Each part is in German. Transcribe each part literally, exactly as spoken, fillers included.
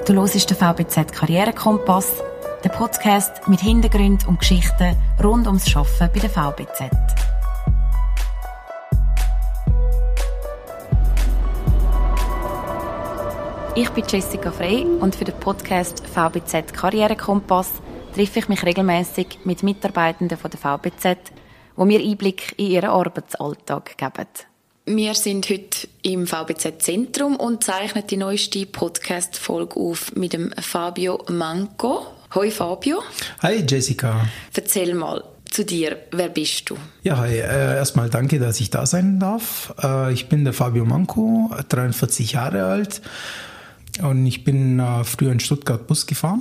Du hörst den V B Z Karrierekompass, den Podcast mit Hintergründen und Geschichten rund ums Arbeiten bei der V B Z. Ich bin Jessica Frey und für den Podcast V B Z Karrierekompass treffe ich mich regelmäßig mit Mitarbeitenden von der V B Z, die mir Einblick in ihren Arbeitsalltag geben. Wir sind heute im V B Z-Zentrum und zeichnen die neueste Podcast-Folge auf mit dem Fabio Manco. Hoi Fabio. Hi Jessica. Erzähl mal zu dir, wer bist du? Ja, hi. Äh, erstmal danke, dass ich da sein darf. Äh, ich bin der Fabio Manco, dreiundvierzig Jahre alt und ich bin äh, früher in Stuttgart Bus gefahren.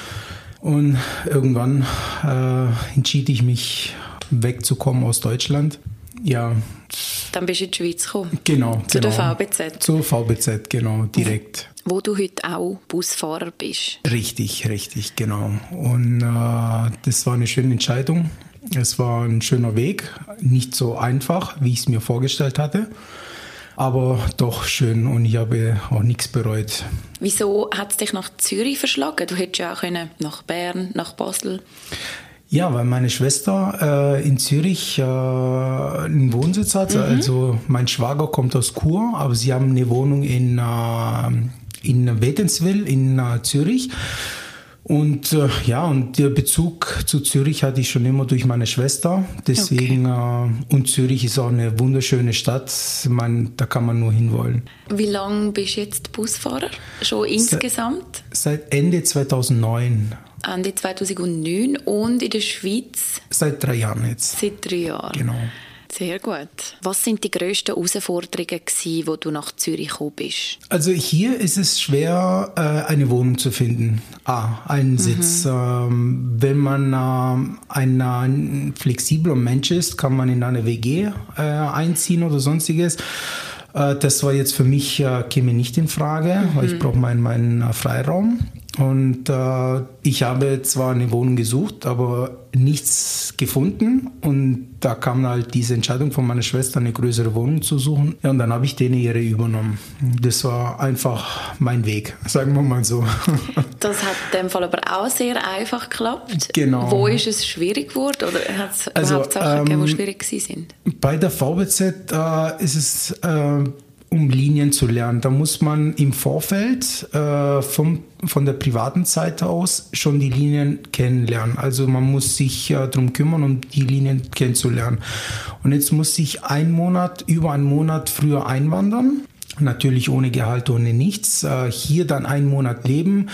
Und irgendwann äh, entschied ich mich, wegzukommen aus Deutschland. Ja. Dann bist du in die Schweiz gekommen? Genau. Zu genau. der V B Z? Zur V B Z, genau, direkt. Wo du heute auch Busfahrer bist? Richtig, richtig, genau. Und äh, das war eine schöne Entscheidung. Es war ein schöner Weg. Nicht so einfach, wie ich es mir vorgestellt hatte. Aber doch schön und ich habe auch nichts bereut. Wieso hat es dich nach Zürich verschlagen? Du hättest ja auch können nach Bern, nach Basel. Ja, weil meine Schwester äh, in Zürich äh, einen Wohnsitz hat. Mhm. Also mein Schwager kommt aus Chur, aber sie haben eine Wohnung in, äh, in Wädenswil in äh, Zürich. Und äh, ja, und der Bezug zu Zürich hatte ich schon immer durch meine Schwester. Deswegen, okay. äh, und Zürich ist auch eine wunderschöne Stadt. Man, da kann man nur hinwollen. Wie lange bist du jetzt Busfahrer? Schon insgesamt? Seit, seit Ende zweitausendneun. Ende zweitausendneun und in der Schweiz? Seit drei Jahren jetzt. Seit drei Jahren. Genau. Sehr gut. Was sind die grössten Herausforderungen gewesen, wo du nach Zürich gekommen bist? Also hier ist es schwer, eine Wohnung zu finden. Ah, einen mhm. Sitz. Wenn man ein flexibler Mensch ist, kann man in eine W G einziehen oder sonstiges. Das war jetzt für mich, käme nicht in Frage, mhm. weil ich brauche meinen, meinen Freiraum. Und äh, ich habe zwar eine Wohnung gesucht, aber nichts gefunden. Und da kam halt diese Entscheidung von meiner Schwester, eine größere Wohnung zu suchen. Ja, und dann habe ich denen ihre übernommen. Das war einfach mein Weg, sagen wir mal so. Das hat in dem Fall aber auch sehr einfach geklappt. Genau. Wo ist es schwierig geworden oder hat es also, überhaupt Sachen ähm, gegeben, die schwierig sind? Bei der V B Z äh, ist es... Äh, um Linien zu lernen. Da muss man im Vorfeld äh, vom, von der privaten Seite aus schon die Linien kennenlernen. Also man muss sich äh, darum kümmern, um die Linien kennenzulernen. Und jetzt muss ich einen Monat, über einen Monat früher einwandern. Natürlich ohne Gehalt, ohne nichts. Äh, hier dann einen Monat leben.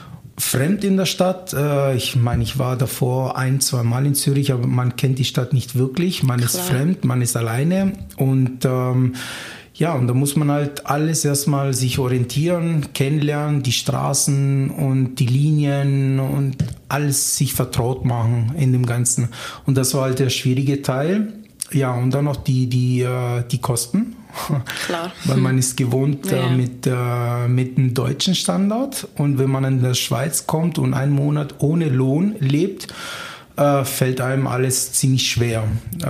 Fremd in der Stadt. Äh, ich meine, ich war davor ein, zwei Mal in Zürich, aber man kennt die Stadt nicht wirklich. Man Klar. ist fremd, man ist alleine. Und ähm, ja, und da muss man halt alles erstmal sich orientieren, kennenlernen, die Straßen und die Linien und alles sich vertraut machen in dem Ganzen. Und das war halt der schwierige Teil. Ja, und dann noch die, die, die Kosten. Klar. Weil man ist gewohnt ja. äh, mit, äh, mit einem deutschen Standard. Und wenn man in der Schweiz kommt und einen Monat ohne Lohn lebt, Äh, fällt einem alles ziemlich schwer.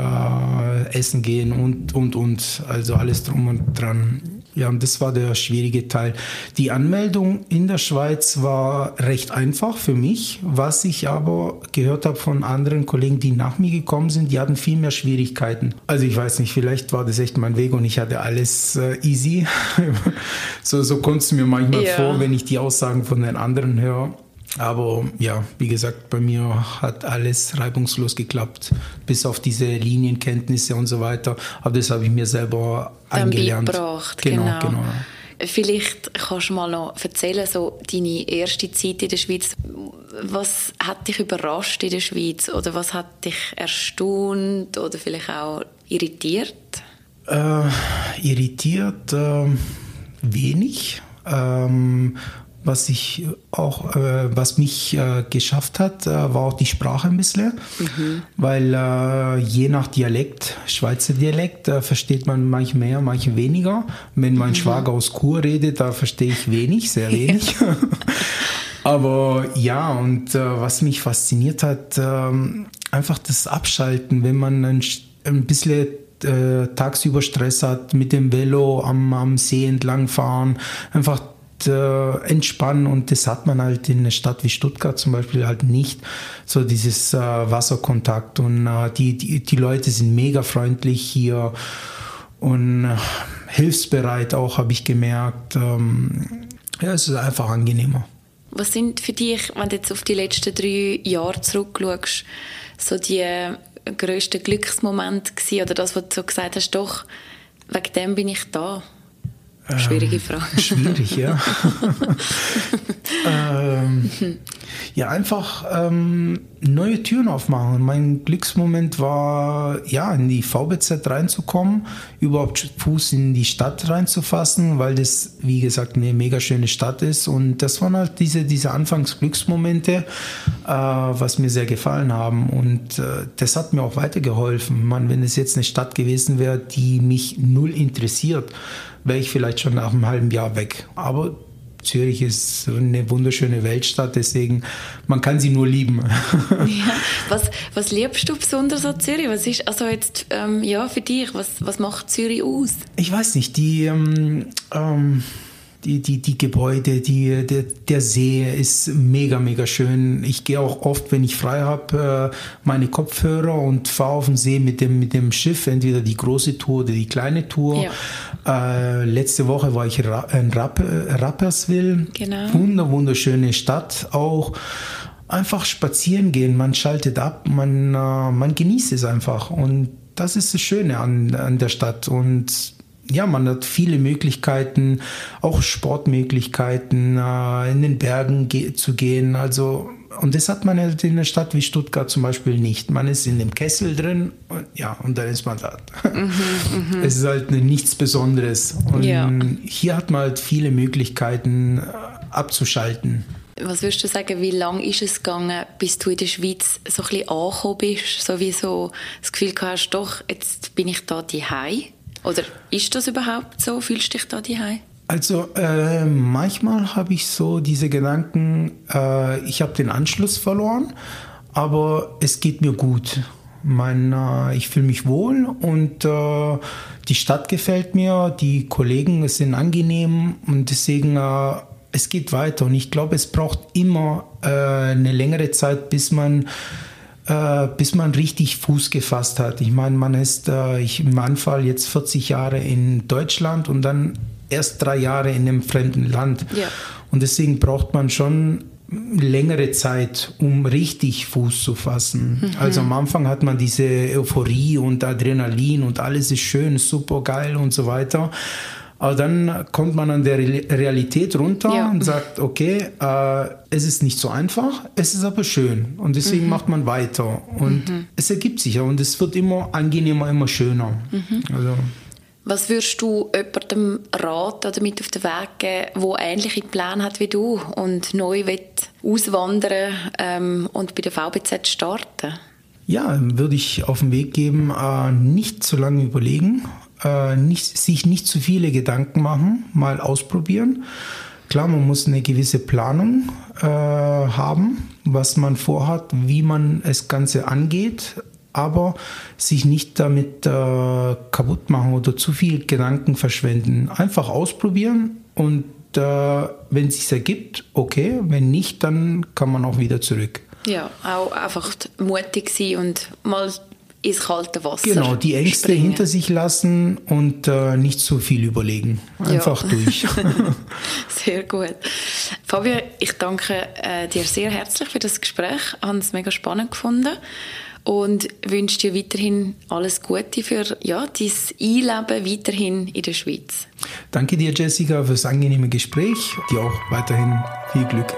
Äh, essen gehen und, und, und. Also alles drum und dran. Ja, und das war der schwierige Teil. Die Anmeldung in der Schweiz war recht einfach für mich. Was ich aber gehört habe von anderen Kollegen, die nach mir gekommen sind, die hatten viel mehr Schwierigkeiten. Also ich weiß nicht, vielleicht war das echt mein Weg und ich hatte alles äh, easy. so, so kommt es mir manchmal ja. vor, wenn ich die Aussagen von den anderen höre. Aber ja, wie gesagt, bei mir hat alles reibungslos geklappt, bis auf diese Linienkenntnisse und so weiter. Aber das habe ich mir selber Dann angelernt. Beigebracht, genau, genau. genau. Vielleicht kannst du mal noch erzählen, so deine erste Zeit in der Schweiz. Was hat dich überrascht in der Schweiz? Oder was hat dich erstaunt oder vielleicht auch irritiert? Äh, irritiert äh, wenig. Ähm, Was ich auch, äh, was mich äh, geschafft hat, äh, war auch die Sprache ein bisschen, mhm. weil äh, je nach Dialekt, Schweizer Dialekt, äh, versteht man manche mehr, manche weniger. Wenn mein mhm. Schwager aus Chur redet, da verstehe ich wenig, sehr wenig. Aber ja, und äh, was mich fasziniert hat, äh, einfach das Abschalten, wenn man ein, ein bisschen äh, tagsüber Stress hat, mit dem Velo am, am See entlang fahren, einfach und äh, entspannen. Und das hat man halt in einer Stadt wie Stuttgart zum Beispiel halt nicht. So dieses äh, Wasserkontakt. Und äh, die, die, die Leute sind mega freundlich hier und äh, hilfsbereit auch, habe ich gemerkt. Ähm, ja, es ist einfach angenehmer. Was sind für dich, wenn du jetzt auf die letzten drei Jahre zurückschaust, so die grössten Glücksmomente gewesen, oder das, was du so gesagt hast, doch, wegen dem bin ich da? Schwierige Frage. Ähm, schwierig, ja. ähm, ja, einfach ähm, neue Türen aufmachen. Mein Glücksmoment war, ja, in die V B Z reinzukommen, überhaupt Fuß in die Stadt reinzufassen, weil das, wie gesagt, eine mega schöne Stadt ist. Und das waren halt diese, diese Anfangsglücksmomente, äh, was mir sehr gefallen haben. Und äh, das hat mir auch weitergeholfen. Man, wenn es jetzt eine Stadt gewesen wäre, die mich null interessiert, wäre ich vielleicht schon nach einem halben Jahr weg. Aber Zürich ist eine wunderschöne Weltstadt, deswegen, man kann sie nur lieben. Ja. Was, was liebst du besonders an Zürich? Was ist also jetzt ähm, ja, für dich, was, was macht Zürich aus? Ich weiß nicht, die... Ähm, ähm, Die, die, die Gebäude, die, der, der See ist mega, mega schön. Ich gehe auch oft, wenn ich frei habe, meine Kopfhörer und fahre auf den See mit dem, mit dem Schiff, entweder die große Tour oder die kleine Tour. Ja. Äh, letzte Woche war ich in Rapp, Rapperswil. Genau. Wunder, wunderschöne Stadt auch. Einfach spazieren gehen, man schaltet ab, man, äh, man genießt es einfach. Und das ist das Schöne an, an der Stadt. Und ja, man hat viele Möglichkeiten, auch Sportmöglichkeiten, äh, in den Bergen ge- zu gehen. Also, und das hat man halt in einer Stadt wie Stuttgart zum Beispiel nicht. Man ist in dem Kessel drin und ja, und dann ist man da. Mhm, es ist halt nichts Besonderes. Und ja. Hier hat man halt viele Möglichkeiten äh, abzuschalten. Was würdest du sagen, wie lange ist es gegangen, bis du in der Schweiz so ein bisschen angekommen bist? So wie so das Gefühl hast, doch, jetzt bin ich da daheim? Oder ist das überhaupt so? Fühlst du dich da daheim? Also äh, manchmal habe ich so diese Gedanken, äh, ich habe den Anschluss verloren, aber es geht mir gut. Mein, äh, ich fühle mich wohl und äh, die Stadt gefällt mir, die Kollegen sind angenehm und deswegen äh, es geht weiter. Und ich glaube, es braucht immer äh, eine längere Zeit, bis man Äh, bis man richtig Fuß gefasst hat. Ich meine, man ist äh, ich, im Anfall jetzt vierzig Jahre in Deutschland und dann erst drei Jahre in einem fremden Land. Ja. Und deswegen braucht man schon längere Zeit, um richtig Fuß zu fassen. Mhm. Also am Anfang hat man diese Euphorie und Adrenalin und alles ist schön, super geil und so weiter. Aber dann kommt man an der Realität runter ja. und sagt, okay, äh, es ist nicht so einfach, es ist aber schön. Und deswegen mhm. macht man weiter. Und mhm. es ergibt sich ja und es wird immer angenehmer, immer schöner. Mhm. Also. Was würdest du jemandem raten oder mit auf den Weg geben, der ähnliche Pläne hat wie du und neu will auswandern ähm, und bei der V B Z starten? Ja, würde ich auf den Weg geben, äh, nicht zu lange überlegen. Äh, nicht, sich nicht zu viele Gedanken machen, mal ausprobieren. Klar, man muss eine gewisse Planung äh, haben, was man vorhat, wie man das Ganze angeht, aber sich nicht damit äh, kaputt machen oder zu viel Gedanken verschwenden. Einfach ausprobieren und äh, wenn es sich ergibt, okay, wenn nicht, dann kann man auch wieder zurück. Ja, auch einfach mutig sein und mal ins kalte Wasser. Genau, die Ängste springen. Hinter sich lassen und äh, nicht zu viel überlegen. Einfach ja. durch. Sehr gut. Fabio, ich danke äh, dir sehr herzlich für das Gespräch. Ich habe es mega spannend gefunden und wünsche dir weiterhin alles Gute für ja, dein Einleben weiterhin in der Schweiz. Danke dir, Jessica, für das angenehme Gespräch. Dir auch weiterhin viel Glück.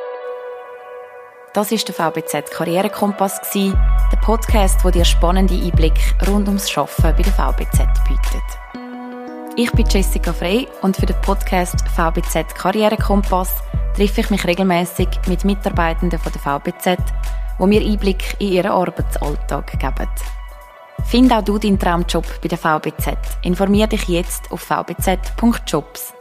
Das war der V B Z Karrierekompass, der Podcast, der dir spannende Einblicke rund ums Arbeiten bei der V B Z bietet. Ich bin Jessica Frey und für den Podcast V B Z Karrierekompass treffe ich mich regelmäßig mit Mitarbeitenden von der V B Z, die mir Einblick in ihren Arbeitsalltag geben. Find auch du deinen Traumjob bei der V B Z. Informier dich jetzt auf v b z punkt jobs.